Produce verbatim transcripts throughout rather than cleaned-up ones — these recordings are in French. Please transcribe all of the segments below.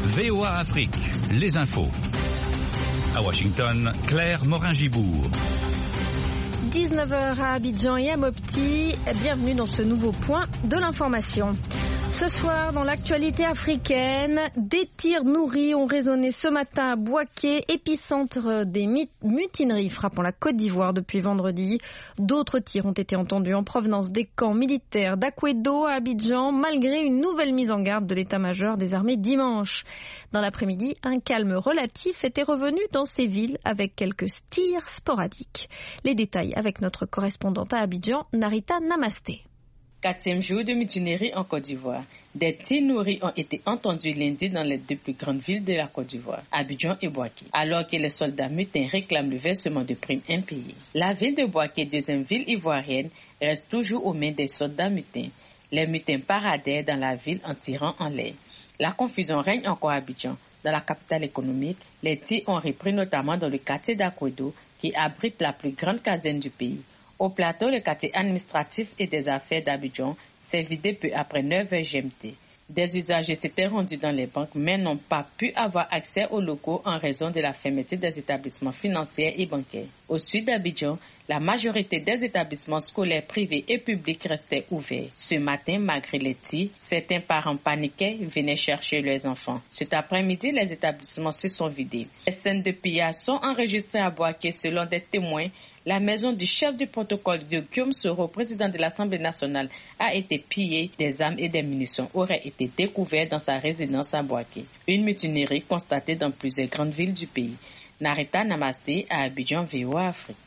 V O A Afrique, les infos. À Washington, Claire Morin-Gibourg. dix-neuf heures à Abidjan et à Mopti, bienvenue dans ce nouveau point de l'information. Ce soir, dans l'actualité africaine, des tirs nourris ont résonné ce matin à Bouaké, épicentre des mutineries frappant la Côte d'Ivoire depuis vendredi. D'autres tirs ont été entendus en provenance des camps militaires d'Akwedo à Abidjan, malgré une nouvelle mise en garde de l'état-major des armées dimanche. Dans l'après-midi, un calme relatif était revenu dans ces villes avec quelques tirs sporadiques. Les détails avec notre correspondante à Abidjan, Narita Namasté. Quatrième jour de mutinerie en Côte d'Ivoire. Des tirs nourris ont été entendus lundi dans les deux plus grandes villes de la Côte d'Ivoire, Abidjan et Bouaké, alors que les soldats mutins réclament le versement de primes impayées. La ville de Bouaké, deuxième ville ivoirienne, reste toujours aux mains des soldats mutins. Les mutins paradèrent dans la ville en tirant en l'air. La confusion règne encore à Abidjan. Dans la capitale économique, les tirs ont repris notamment dans le quartier d'Akwedo, qui abrite la plus grande caserne du pays. Au plateau, le quartier administratif et des affaires d'Abidjan s'est vidé peu après neuf heures G M T. Des usagers s'étaient rendus dans les banques mais n'ont pas pu avoir accès aux locaux en raison de la fermeture des établissements financiers et bancaires. Au sud d'Abidjan, la majorité des établissements scolaires privés et publics restaient ouverts. Ce matin, malgré les tirs, certains parents paniquaient et venaient chercher leurs enfants. Cet après-midi, les établissements se sont vidés. Les scènes de pillage sont enregistrées à Bouaké selon des témoins. La maison du chef du protocole de Guillaume Soro, président de l'Assemblée nationale, a été pillée. Des armes et des munitions auraient été découvertes dans sa résidence à Bouaké. Une mutinerie constatée dans plusieurs grandes villes du pays. Narita Namasté à Abidjan, V O A Afrique.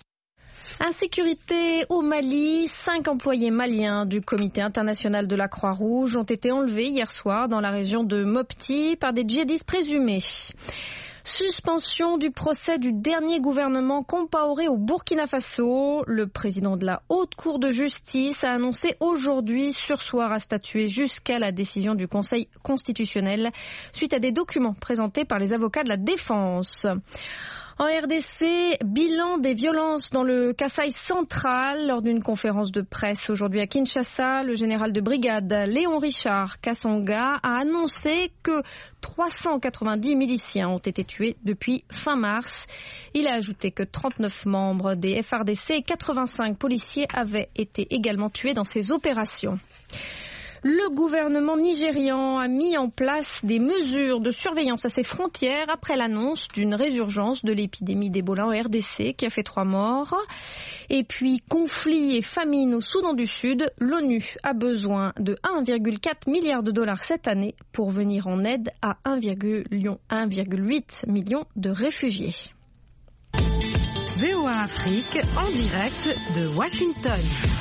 Insécurité au Mali, cinq employés maliens du Comité international de la Croix-Rouge ont été enlevés hier soir dans la région de Mopti par des djihadistes présumés. Suspension du procès du dernier gouvernement Compaoré au Burkina Faso. Le président de la Haute Cour de justice a annoncé aujourd'hui sursoir à statuer jusqu'à la décision du Conseil constitutionnel suite à des documents présentés par les avocats de la défense. En R D C, bilan des violences dans le Kasaï central. Lors d'une conférence de presse aujourd'hui à Kinshasa, le général de brigade Léon Richard Kassonga a annoncé que trois cent quatre-vingt-dix miliciens ont été tués depuis fin mars. Il a ajouté que trente-neuf membres des F R D C et quatre-vingt-cinq policiers avaient été également tués dans ces opérations. Le gouvernement nigérian a mis en place des mesures de surveillance à ses frontières après l'annonce d'une résurgence de l'épidémie d'Ebola en R D C qui a fait trois morts. Et puis, conflit et famine au Soudan du Sud, l'ONU a besoin de un virgule quatre milliard de dollars cette année pour venir en aide à un virgule huit million de réfugiés. V O A Afrique en direct de Washington.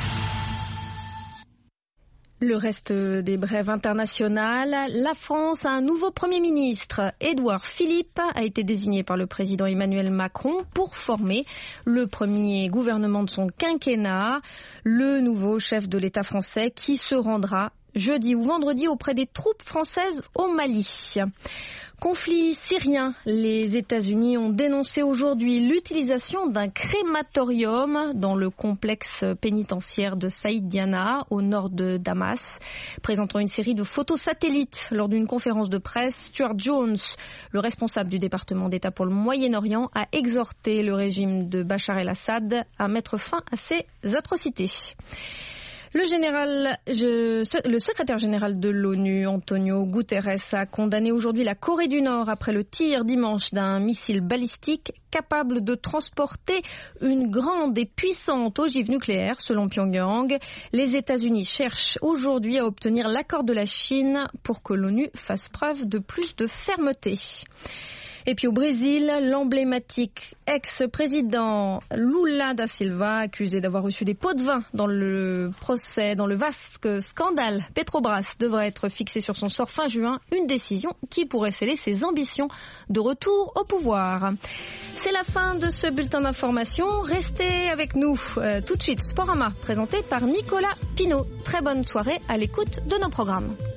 Le reste des brèves internationales, la France a un nouveau Premier ministre. Édouard Philippe a été désigné par le président Emmanuel Macron pour former le premier gouvernement de son quinquennat. Le nouveau chef de l'État français qui se rendra jeudi ou vendredi auprès des troupes françaises au Mali. Conflit syrien. Les États-Unis ont dénoncé aujourd'hui l'utilisation d'un crématorium dans le complexe pénitentiaire de Saïd Diana, au nord de Damas. Présentant une série de photos satellites lors d'une conférence de presse, Stuart Jones, le responsable du département d'État pour le Moyen-Orient, a exhorté le régime de Bachar el-Assad à mettre fin à ces atrocités. Le général, je, le secrétaire général de l'ONU, Antonio Guterres, a condamné aujourd'hui la Corée du Nord après le tir dimanche d'un missile balistique capable de transporter une grande et puissante ogive nucléaire, selon Pyongyang. Les États-Unis cherchent aujourd'hui à obtenir l'accord de la Chine pour que l'ONU fasse preuve de plus de fermeté. Et puis au Brésil, l'emblématique ex-président Lula da Silva, accusé d'avoir reçu des pots de vin dans le procès, dans le vaste scandale Petrobras, devrait être fixé sur son sort fin juin, une décision qui pourrait sceller ses ambitions de retour au pouvoir. C'est la fin de ce bulletin d'information. Restez avec nous. Euh, tout de suite, Sporama, présenté par Nicolas Pinault. Très bonne soirée à l'écoute de nos programmes.